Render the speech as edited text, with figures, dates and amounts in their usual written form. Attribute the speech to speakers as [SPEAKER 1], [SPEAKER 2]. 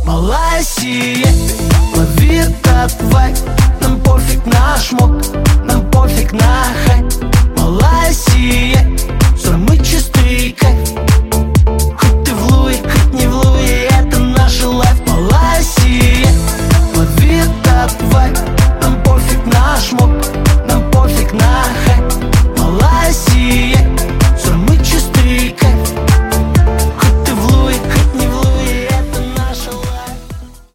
[SPEAKER 1] Малая сиет, лови этот вайб. Нам пофиг на шмот, нам пофиг на хайп.